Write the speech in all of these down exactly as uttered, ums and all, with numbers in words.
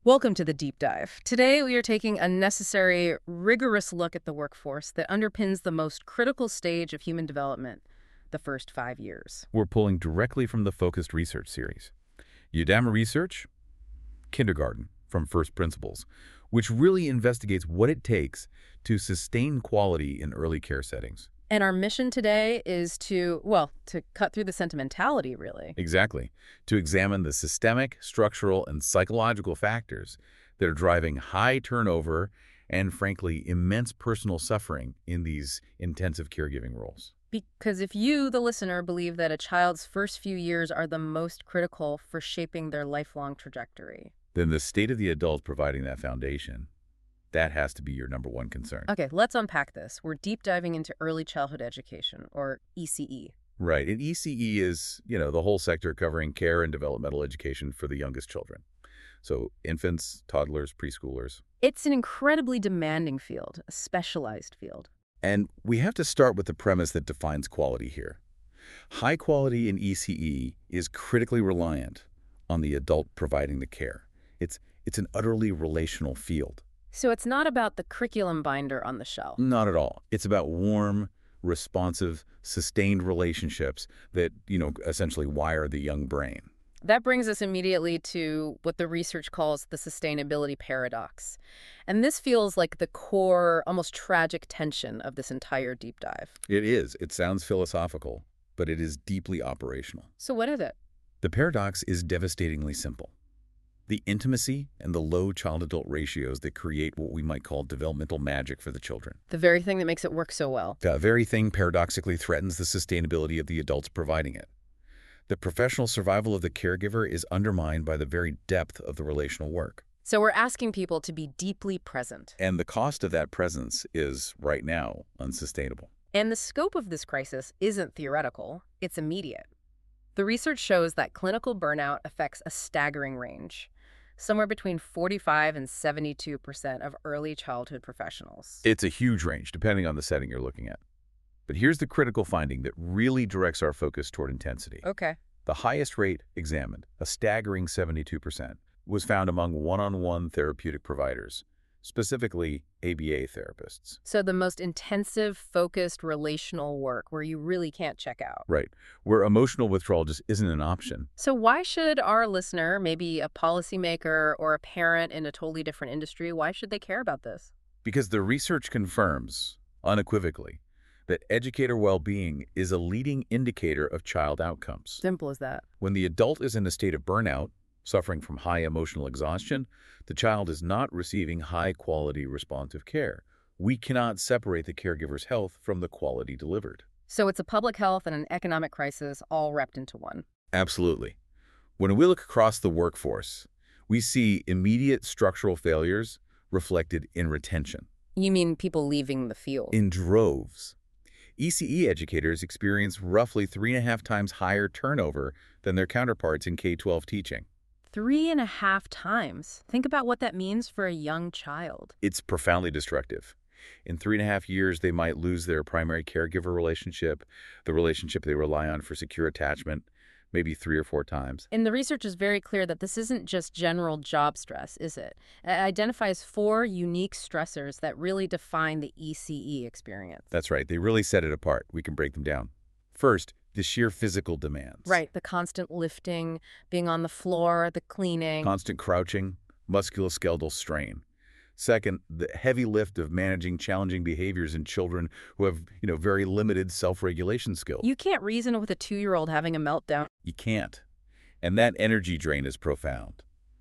Welcome to the Deep Dive. Today, we are taking a necessary, rigorous look at the workforce that underpins the most critical stage of human development, the first five years. We're pulling directly from the Focused Research series. Udama Research, Kindergarten, from First Principles, which really investigates what it takes to sustain quality in early care settings. And our mission today is to, well, to cut through the sentimentality, really. Exactly. To examine the systemic, structural, and psychological factors that are driving high turnover and, frankly, immense personal suffering in these intensive caregiving roles. Because if you, the listener, believe that a child's first few years are the most critical for shaping their lifelong trajectory, then the state of the adult providing that foundation, that has to be your number one concern. Okay, let's unpack this. We're deep diving into early childhood education, or E C E. Right. And E C E is, you know, the whole sector covering care and developmental education for the youngest children. So infants, toddlers, preschoolers. It's an incredibly demanding field, a specialized field. And we have to start with the premise that defines quality here. High quality in E C E is critically reliant on the adult providing the care. It's, it's an utterly relational field. So it's not about the curriculum binder on the shelf. Not at all. It's about warm, responsive, sustained relationships that, you know, essentially wire the young brain. That brings us immediately to what the research calls the sustainability paradox. And this feels like the core, almost tragic tension of this entire deep dive. It is. It sounds philosophical, but it is deeply operational. So what is it? The paradox is devastatingly simple. The intimacy and the low child-adult ratios that create what we might call developmental magic for the children. The very thing that makes it work so well. That very thing paradoxically threatens the sustainability of the adults providing it. The professional survival of the caregiver is undermined by the very depth of the relational work. So we're asking people to be deeply present. And the cost of that presence is, right now, unsustainable. And the scope of this crisis isn't theoretical, it's immediate. The research shows that clinical burnout affects a staggering range. Somewhere between forty-five and seventy-two percent of early childhood professionals. It's a huge range, depending on the setting you're looking at. But here's the critical finding that really directs our focus toward intensity. Okay. The highest rate examined, a staggering seventy-two percent, was found among one-on-one therapeutic providers, specifically A B A therapists. So the most intensive, focused, relational work where you really can't check out. Right, where emotional withdrawal just isn't an option. So why should our listener, maybe a policymaker or a parent in a totally different industry, why should they care about this? Because the research confirms, unequivocally, that educator well-being is a leading indicator of child outcomes. Simple as that. When the adult is in a state of burnout, suffering from high emotional exhaustion, the child is not receiving high-quality responsive care. We cannot separate the caregiver's health from the quality delivered. So it's a public health and an economic crisis all wrapped into one. Absolutely. When we look across the workforce, we see immediate structural failures reflected in retention. You mean people leaving the field? In droves. E C E educators experience roughly three and a half times higher turnover than their counterparts in K twelve teaching. Three and a half times. Think about what that means for a young child. It's profoundly destructive. In three and a half years, they might lose their primary caregiver relationship, the relationship they rely on for secure attachment, maybe three or four times. And the research is very clear that this isn't just general job stress, is it? It identifies four unique stressors that really define the E C E experience. That's right. They really set it apart. We can break them down. First, the sheer physical demands. Right. The constant lifting, being on the floor, the cleaning. Constant crouching, musculoskeletal strain. Second, the heavy lift of managing challenging behaviors in children who have, you know, very limited self-regulation skills. You can't reason with a two-year-old having a meltdown. You can't. And that energy drain is profound.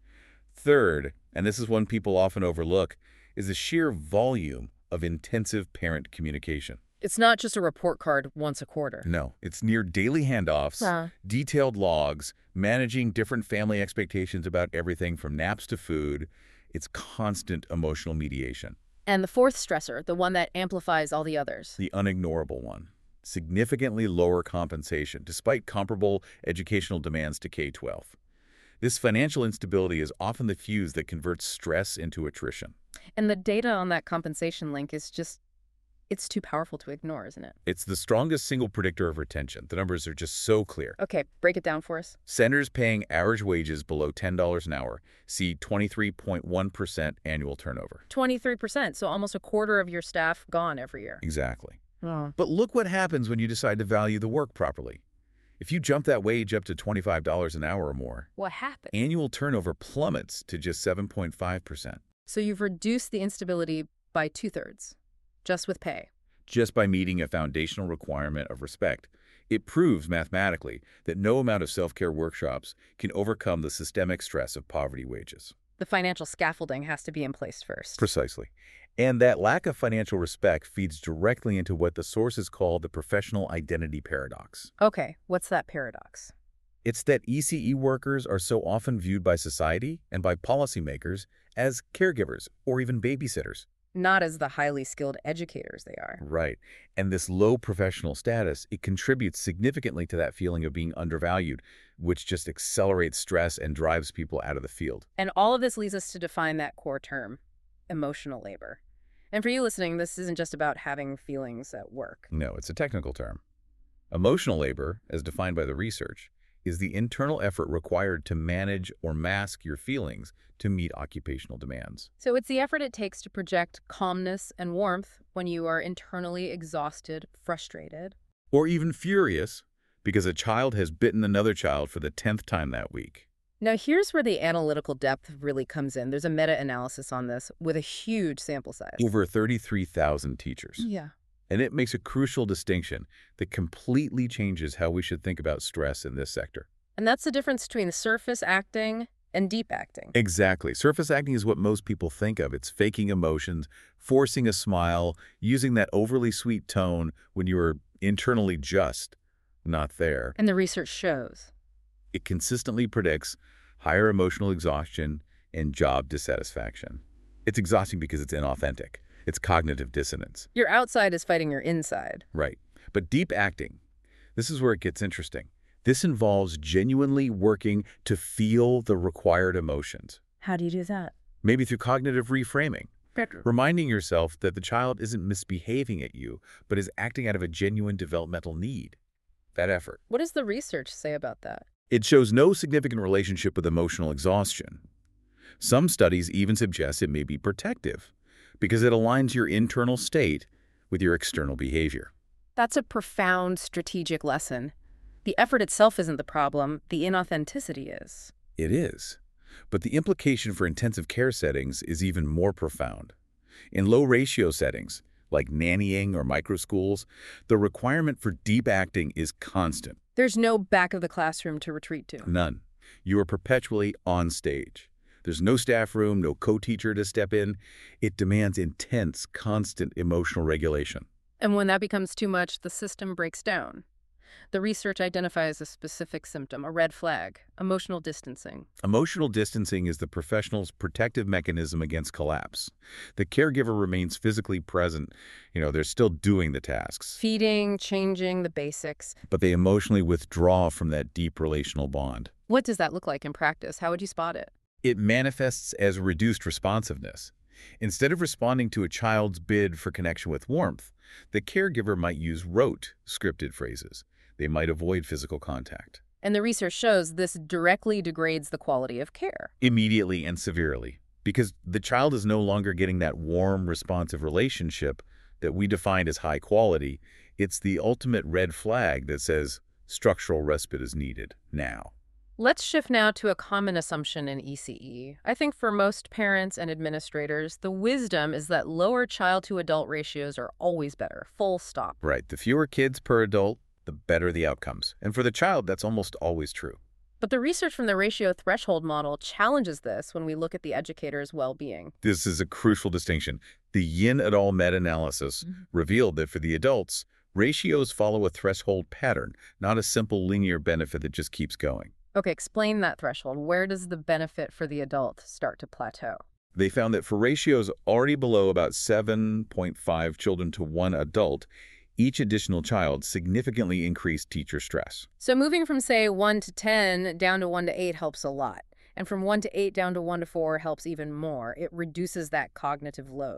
Third, and this is one people often overlook, is the sheer volume of intensive parent communication. It's not just a report card once a quarter. No, it's near daily handoffs, Huh. detailed logs, managing different family expectations about everything from naps to food. It's constant emotional mediation. And the fourth stressor, the one that amplifies all the others. The unignorable one. Significantly lower compensation, despite comparable educational demands to K twelve. This financial instability is often the fuse that converts stress into attrition. And the data on that compensation link is just It's too powerful to ignore, isn't it? It's the strongest single predictor of retention. The numbers are just so clear. Okay, break it down for us. Centers paying average wages below ten dollars an hour see twenty-three point one percent annual turnover. twenty-three percent, so almost a quarter of your staff gone every year. Exactly. Oh. But look what happens when you decide to value the work properly. If you jump that wage up to twenty-five dollars an hour or more, What happened? annual turnover plummets to just seven point five percent, So you've reduced the instability by two-thirds, just with pay. just by meeting a foundational requirement of respect. It proves mathematically that no amount of self-care workshops can overcome the systemic stress of poverty wages. The financial scaffolding has to be in place first. Precisely. And that lack of financial respect feeds directly into what the sources call the professional identity paradox. Okay, what's that paradox? It's that E C E workers are so often viewed by society and by policymakers as caregivers or even babysitters. Not as the highly skilled educators they are. Right. And this low professional status, it contributes significantly to that feeling of being undervalued, which just accelerates stress and drives people out of the field. And all of this leads us to define that core term, emotional labor. And for you listening, this isn't just about having feelings at work. No, it's a technical term. Emotional labor, as defined by the research, is the internal effort required to manage or mask your feelings to meet occupational demands. So it's the effort it takes to project calmness and warmth when you are internally exhausted, frustrated. Or even furious because a child has bitten another child for the tenth time that week. Now, here's where the analytical depth really comes in. There's a meta-analysis on this with a huge sample size. Over thirty-three thousand teachers. Yeah. And it makes a crucial distinction that completely changes how we should think about stress in this sector. And that's the difference between surface acting and deep acting. Exactly. Surface acting is what most people think of. It's faking emotions, forcing a smile, using that overly sweet tone when you're internally just not there. And the research shows. It consistently predicts higher emotional exhaustion and job dissatisfaction. It's exhausting because it's inauthentic. It's cognitive dissonance. Your outside is fighting your inside. Right. But deep acting, this is where it gets interesting. This involves genuinely working to feel the required emotions. How do you do that? Maybe through cognitive reframing. Better. Reminding yourself that the child isn't misbehaving at you, but is acting out of a genuine developmental need. That effort. What does the research say about that? It shows no significant relationship with emotional exhaustion. Some studies even suggest it may be protective, because it aligns your internal state with your external behavior. That's a profound strategic lesson. The effort itself isn't the problem, the inauthenticity is. It is. But the implication for intensive care settings is even more profound. In low-ratio settings, like nannying or microschools, the requirement for deep acting is constant. There's no back of the classroom to retreat to. None. You are perpetually on stage. There's no staff room, no co-teacher to step in. It demands intense, constant emotional regulation. And when that becomes too much, the system breaks down. The research identifies a specific symptom, a red flag, emotional distancing. Emotional distancing is the professional's protective mechanism against collapse. The caregiver remains physically present. You know, they're still doing the tasks. Feeding, changing, the basics. But they emotionally withdraw from that deep relational bond. What does that look like in practice? How would you spot it? It manifests as reduced responsiveness. Instead of responding to a child's bid for connection with warmth, the caregiver might use rote, scripted phrases. They might avoid physical contact. And the research shows this directly degrades the quality of care. Immediately and severely, because the child is no longer getting that warm, responsive relationship that we defined as high quality. It's the ultimate red flag that says structural respite is needed now. Let's shift now to a common assumption in E C E. I think for most parents and administrators, the wisdom is that lower child-to-adult ratios are always better, full stop. Right. The fewer kids per adult, the better the outcomes. And for the child, that's almost always true. But the research from the ratio threshold model challenges this when we look at the educator's well-being. This is a crucial distinction. The Yin et al. Meta-analysis mm-hmm. revealed that for the adults, ratios follow a threshold pattern, not a simple linear benefit that just keeps going. Okay, explain that threshold. Where does the benefit for the adult start to plateau? They found that for ratios already below about seven point five children to one adult, each additional child significantly increased teacher stress. So moving from, say, one to ten down to one to eight helps a lot. And from one to eight down to one to four helps even more. It reduces that cognitive load.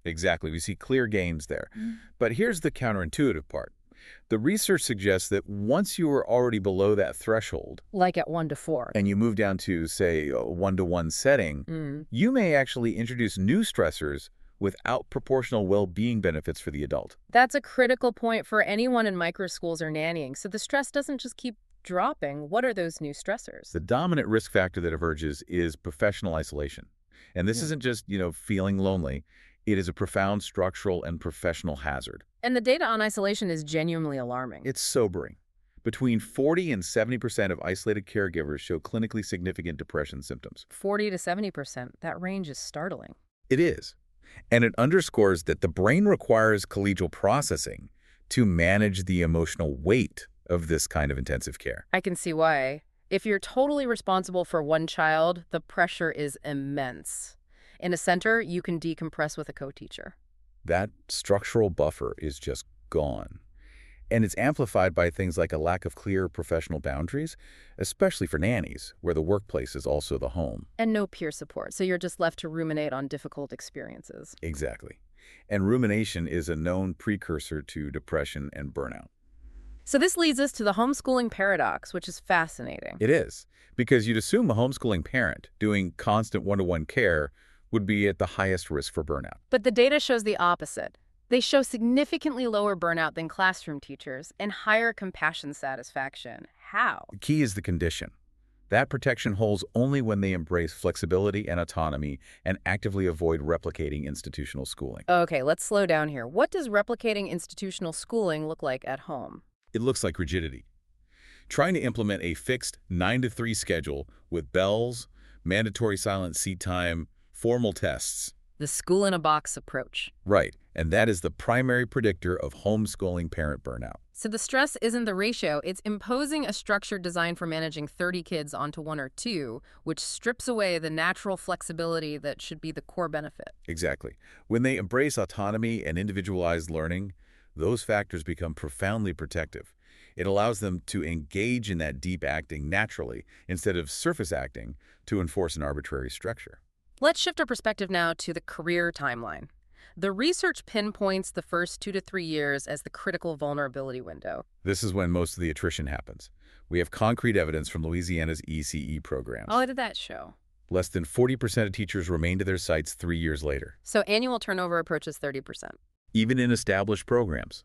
Exactly. We see clear gains there. Mm. But here's the counterintuitive part. The research suggests that once you are already below that threshold Like at one to four. and you move down to, say, a one-to-one setting, Mm. you may actually introduce new stressors without proportional well-being benefits for the adult. That's a critical point for anyone in microschools or nannying. So the stress doesn't just keep dropping. What are those new stressors? The dominant risk factor that emerges is professional isolation. And this Yeah. isn't just, you know, feeling lonely. It is a profound structural and professional hazard. And the data on isolation is genuinely alarming. It's sobering. Between forty and seventy percent of isolated caregivers show clinically significant depression symptoms. forty to seventy percent. That range is startling. It is. And it underscores that the brain requires collegial processing to manage the emotional weight of this kind of intensive care. I can see why. If you're totally responsible for one child, the pressure is immense. In a center, you can decompress with a co-teacher. That structural buffer is just gone. And it's amplified by things like a lack of clear professional boundaries, especially for nannies, where the workplace is also the home. And no peer support, so you're just left to ruminate on difficult experiences. Exactly. And rumination is a known precursor to depression and burnout. So this leads us to the homeschooling paradox, which is fascinating. It is, because you'd assume a homeschooling parent doing constant one-to-one care would be at the highest risk for burnout. But the data shows the opposite. They show significantly lower burnout than classroom teachers and higher compassion satisfaction. How? The key is the condition. That protection holds only when they embrace flexibility and autonomy and actively avoid replicating institutional schooling. Okay, let's slow down here. What does replicating institutional schooling look like at home? It looks like rigidity. Trying to implement a fixed nine to three schedule with bells, mandatory silent seat time, formal tests. The school-in-a-box approach. Right, and that is the primary predictor of homeschooling parent burnout. So the stress isn't the ratio, it's imposing a structure designed for managing thirty kids onto one or two, which strips away the natural flexibility that should be the core benefit. Exactly. When they embrace autonomy and individualized learning, those factors become profoundly protective. It allows them to engage in that deep acting naturally instead of surface acting to enforce an arbitrary structure. Let's shift our perspective now to the career timeline. The research pinpoints the first two to three years as the critical vulnerability window. This is when most of the attrition happens. We have concrete evidence from Louisiana's E C E programs. Oh, what did that show? Less than forty percent of teachers remain to their sites three years later, So annual turnover approaches thirty percent. even in established programs.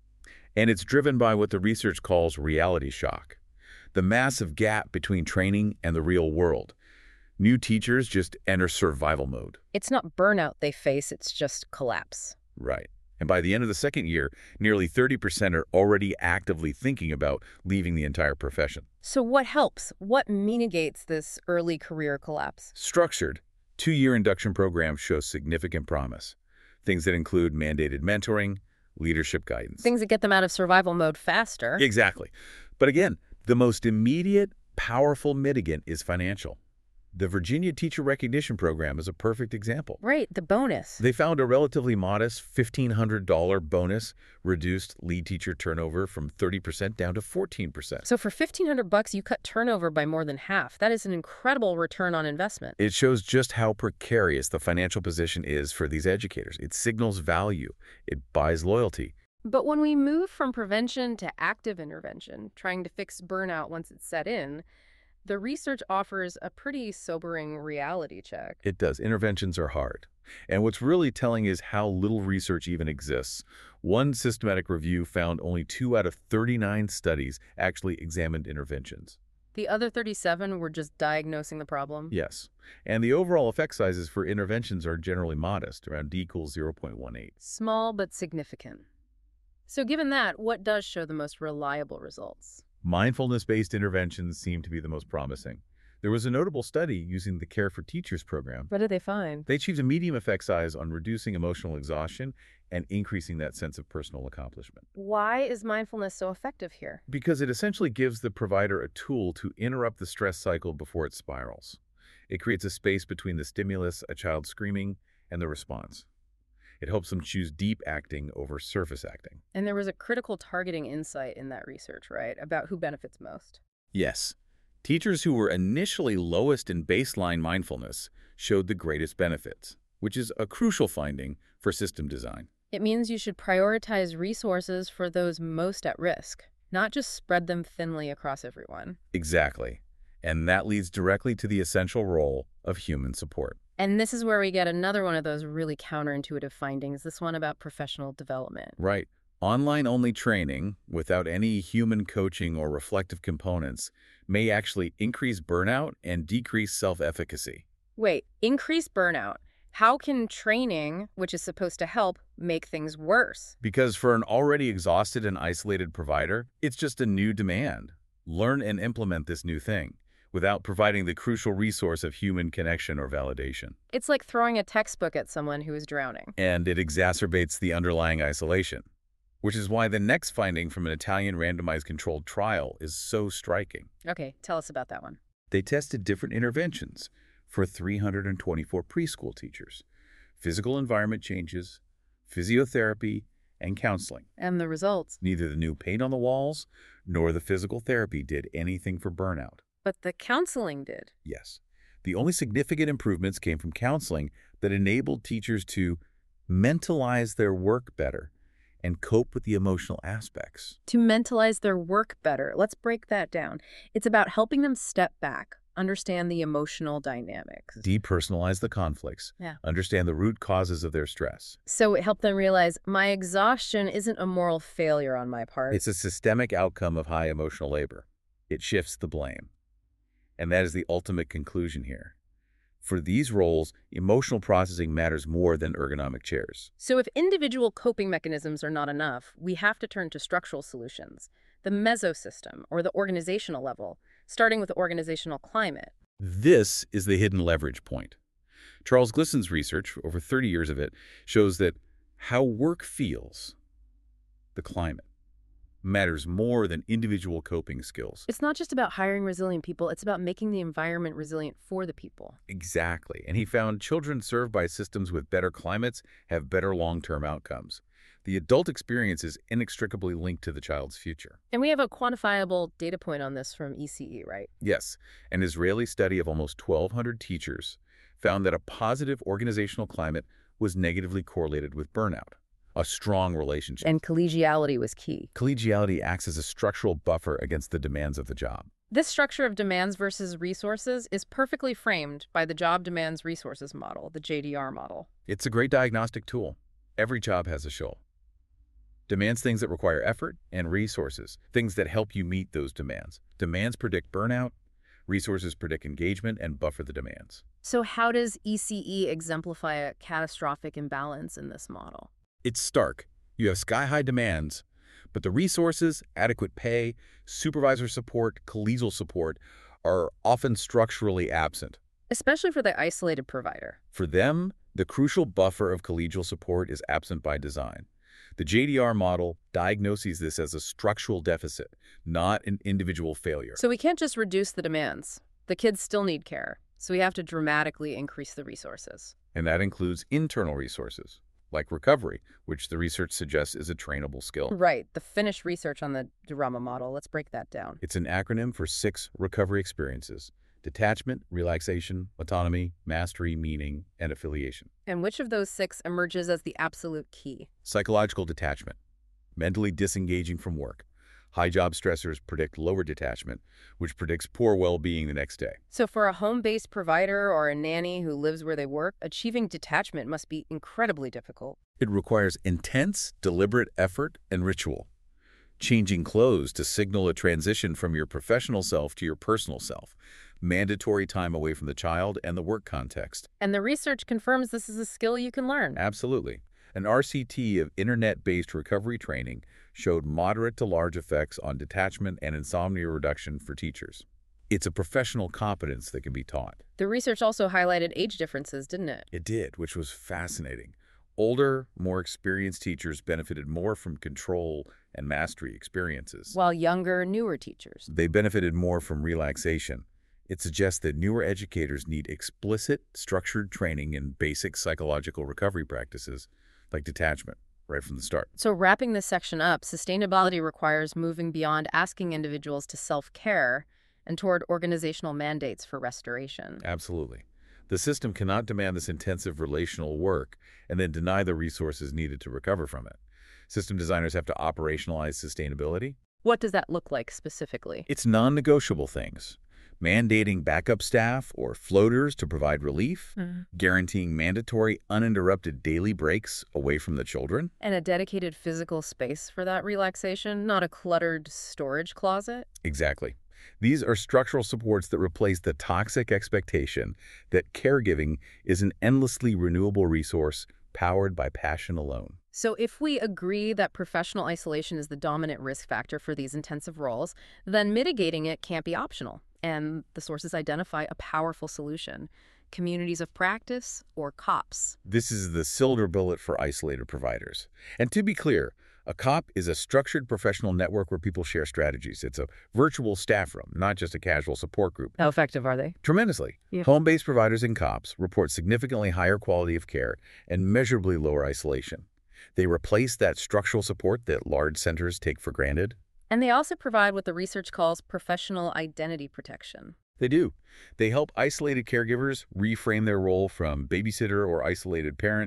And it's driven by what the research calls reality shock, the massive gap between training and the real world. New teachers just enter survival mode. It's not burnout they face, it's just collapse. Right. And by the end of the second year, nearly thirty percent are already actively thinking about leaving the entire profession. So what helps? What mitigates this early career collapse? Structured, two-year induction programs show significant promise. Things that include mandated mentoring, leadership guidance. Things that get them out of survival mode faster. Exactly. But again, the most immediate, powerful mitigant is financial. The Virginia Teacher Recognition Program is a perfect example. Right, the bonus. They found a relatively modest fifteen hundred dollar bonus reduced lead teacher turnover from thirty percent down to fourteen percent. So for fifteen hundred bucks, you cut turnover by more than half. That is an incredible return on investment. It shows just how precarious the financial position is for these educators. It signals value. It buys loyalty. But when we move from prevention to active intervention, trying to fix burnout once it's set in, the research offers a pretty sobering reality check. It does. Interventions are hard. And what's really telling is how little research even exists. One systematic review found only two out of thirty-nine studies actually examined interventions. The other thirty-seven were just diagnosing the problem? Yes. And the overall effect sizes for interventions are generally modest, around D equals zero point one eight. Small but significant. So given that, what does show the most reliable results? Mindfulness-based interventions seem to be the most promising. There was a notable study using the Care for Teachers program. What did they find? They achieved a medium effect size on reducing emotional exhaustion and increasing that sense of personal accomplishment. Why is mindfulness so effective here? Because it essentially gives the provider a tool to interrupt the stress cycle before it spirals. It creates a space between the stimulus, a child screaming, and the response. It helps them choose deep acting over surface acting. And there was a critical targeting insight in that research, right? About who benefits most. Yes. Teachers who were initially lowest in baseline mindfulness showed the greatest benefits, which is a crucial finding for system design. It means you should prioritize resources for those most at risk, not just spread them thinly across everyone. Exactly. And that leads directly to the essential role of human support. And this is where we get another one of those really counterintuitive findings, this one about professional development. Right. Online-only training without any human coaching or reflective components may actually increase burnout and decrease self-efficacy. Wait, increase burnout. How can training, which is supposed to help, make things worse? Because for an already exhausted and isolated provider, it's just a new demand. Learn and implement this new thing without providing the crucial resource of human connection or validation. It's like throwing a textbook at someone who is drowning. And it exacerbates the underlying isolation, which is why the next finding from an Italian randomized controlled trial is so striking. Okay, tell us about that one. They tested different interventions for three hundred twenty-four preschool teachers: physical environment changes, physiotherapy, and counseling. And the results? Neither the new paint on the walls nor the physical therapy did anything for burnout. But the counseling did. Yes. The only significant improvements came from counseling that enabled teachers to mentalize their work better and cope with the emotional aspects. To mentalize their work better. Let's break that down. It's about helping them step back, understand the emotional dynamics. Depersonalize the conflicts. Yeah. Understand the root causes of their stress. So it helped them realize my exhaustion isn't a moral failure on my part. It's a systemic outcome of high emotional labor. It shifts the blame. And that is the ultimate conclusion here. For these roles, emotional processing matters more than ergonomic chairs. So if individual coping mechanisms are not enough, we have to turn to structural solutions, the mesosystem, or the organizational level, starting with the organizational climate. This is the hidden leverage point. Charles Glisson's research, over thirty years of it, shows that how work feels, the climate, matters more than individual coping skills. It's not just about hiring resilient people, it's about making the environment resilient for the people. Exactly. And he found children served by systems with better climates have better long-term outcomes. The adult experience is inextricably linked to the child's future. And we have a quantifiable data point on this from E C E, right? Yes. An Israeli study of almost twelve hundred teachers found that a positive organizational climate was negatively correlated with burnout. A strong relationship. And collegiality was key. Collegiality acts as a structural buffer against the demands of the job. This structure of demands versus resources is perfectly framed by the job demands resources model, the J D R model. It's a great diagnostic tool. Every job has a shoal. Demands things that require effort, and resources, things that help you meet those demands. Demands predict burnout, resources predict engagement and buffer the demands. So how does E C E exemplify a catastrophic imbalance in this model? It's stark. You have sky-high demands, but the resources, adequate pay, supervisor support, collegial support are often structurally absent. Especially for the isolated provider. For them, the crucial buffer of collegial support is absent by design. The J D R model diagnoses this as a structural deficit, not an individual failure. So we can't just reduce the demands. The kids still need care, so we have to dramatically increase the resources. And that includes internal resources, like recovery, which the research suggests is a trainable skill. Right, the Finnish research on the Durama model. Let's break that down. It's an acronym for six recovery experiences: detachment, relaxation, autonomy, mastery, meaning, and affiliation. And which of those six emerges as the absolute key? Psychological detachment, mentally disengaging from work. High job stressors predict lower detachment, which predicts poor well-being the next day. So for a home-based provider or a nanny who lives where they work, achieving detachment must be incredibly difficult. It requires intense, deliberate effort and ritual. Changing clothes to signal a transition from your professional self to your personal self. Mandatory time away from the child and the work context. And the research confirms this is a skill you can learn. Absolutely. An R C T of internet-based recovery training showed moderate to large effects on detachment and insomnia reduction for teachers. It's a professional competence that can be taught. The research also highlighted age differences, didn't it? It did, which was fascinating. Older, more experienced teachers benefited more from control and mastery experiences, while younger, newer teachers. They benefited more from relaxation. It suggests that newer educators need explicit, structured training in basic psychological recovery practices, like detachment, right from the start. So wrapping this section up, sustainability requires moving beyond asking individuals to self-care and toward organizational mandates for restoration. Absolutely. The system cannot demand this intensive relational work and then deny the resources needed to recover from it. System designers have to operationalize sustainability. What does that look like specifically? It's non-negotiable things. Mandating backup staff or floaters to provide relief, Mm. guaranteeing mandatory uninterrupted daily breaks away from the children. And a dedicated physical space for that relaxation, not a cluttered storage closet? Exactly. These are structural supports that replace the toxic expectation that caregiving is an endlessly renewable resource powered by passion alone. So if we agree that professional isolation is the dominant risk factor for these intensive roles, then mitigating it can't be optional. And the sources identify a powerful solution: communities of practice, or COPS. This is the silver bullet for isolated providers. And to be clear, a COP is a structured professional network where people share strategies. It's a virtual staff room, not just a casual support group. How effective are they? Tremendously. Yeah. Home-based providers in COPS report significantly higher quality of care and measurably lower isolation. They replace that structural support that large centers take for granted. And they also provide what the research calls professional identity protection. They do. They help isolated caregivers reframe their role from babysitter or isolated parent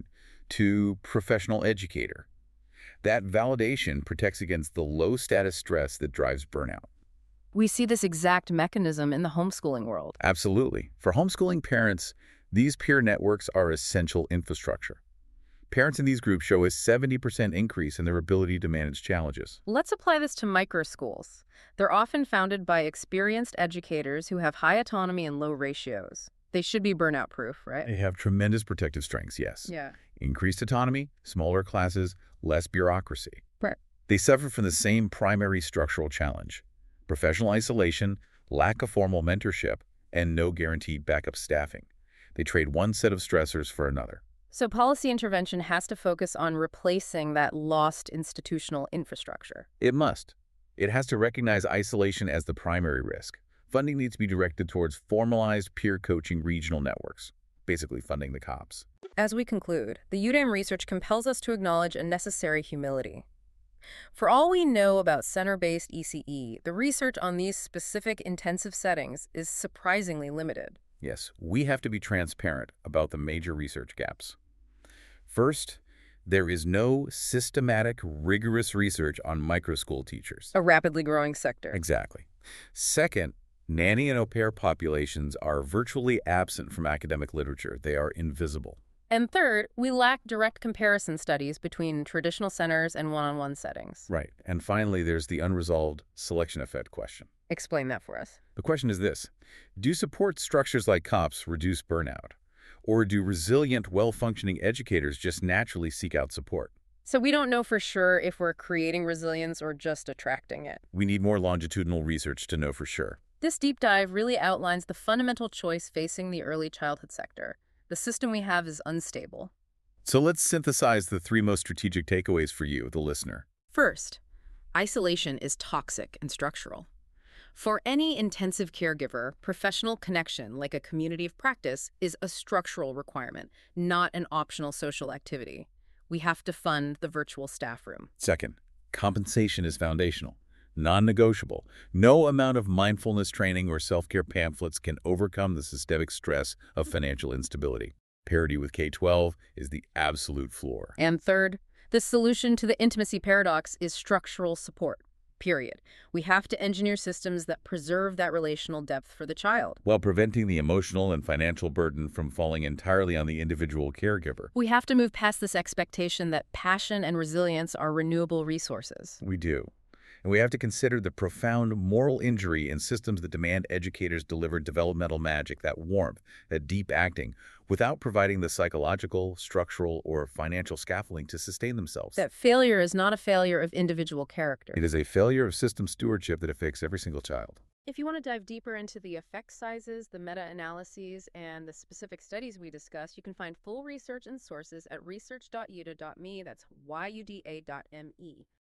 to professional educator. That validation protects against the low-status stress that drives burnout. We see this exact mechanism in the homeschooling world. Absolutely. For homeschooling parents, these peer networks are essential infrastructure. Parents in these groups show a seventy percent increase in their ability to manage challenges. Let's apply this to microschools. They're often founded by experienced educators who have high autonomy and low ratios. They should be burnout-proof, right? They have tremendous protective strengths, yes. Yeah. Increased autonomy, smaller classes, less bureaucracy. Right. They suffer from the same primary structural challenge: professional isolation, lack of formal mentorship, and no guaranteed backup staffing. They trade one set of stressors for another. So policy intervention has to focus on replacing that lost institutional infrastructure. It must. It has to recognize isolation as the primary risk. Funding needs to be directed towards formalized peer coaching regional networks, basically funding the COPS. As we conclude, the U DAM research compels us to acknowledge a necessary humility. For all we know about center-based E C E, the research on these specific intensive settings is surprisingly limited. Yes, we have to be transparent about the major research gaps. First, there is no systematic, rigorous research on microschool teachers. A rapidly growing sector. Exactly. Second, nanny and au pair populations are virtually absent from academic literature. They are invisible. And third, we lack direct comparison studies between traditional centers and one-on-one settings. Right. And finally, there's the unresolved selection effect question. Explain that for us. The question is this: do support structures like COPS reduce burnout? Or do resilient, well-functioning educators just naturally seek out support? So we don't know for sure if we're creating resilience or just attracting it. We need more longitudinal research to know for sure. This deep dive really outlines the fundamental choice facing the early childhood sector. The system we have is unstable. So let's synthesize the three most strategic takeaways for you, the listener. First, isolation is toxic and structural. For any intensive caregiver, professional connection, like a community of practice, is a structural requirement, not an optional social activity. We have to fund the virtual staff room. Second, compensation is foundational, non-negotiable. No amount of mindfulness training or self-care pamphlets can overcome the systemic stress of financial instability. Parity with K twelve is the absolute floor. And third, the solution to the intimacy paradox is structural support. Period. We have to engineer systems that preserve that relational depth for the child, while preventing the emotional and financial burden from falling entirely on the individual caregiver. We have to move past this expectation that passion and resilience are renewable resources. We do. And we have to consider the profound moral injury in systems that demand educators deliver developmental magic, that warmth, that deep acting, without providing the psychological, structural, or financial scaffolding to sustain themselves. That failure is not a failure of individual character. It is a failure of system stewardship that affects every single child. If you want to dive deeper into the effect sizes, the meta-analyses, and the specific studies we discussed, you can find full research and sources at research dot u d a dot m e. That's Y U D A dot M E.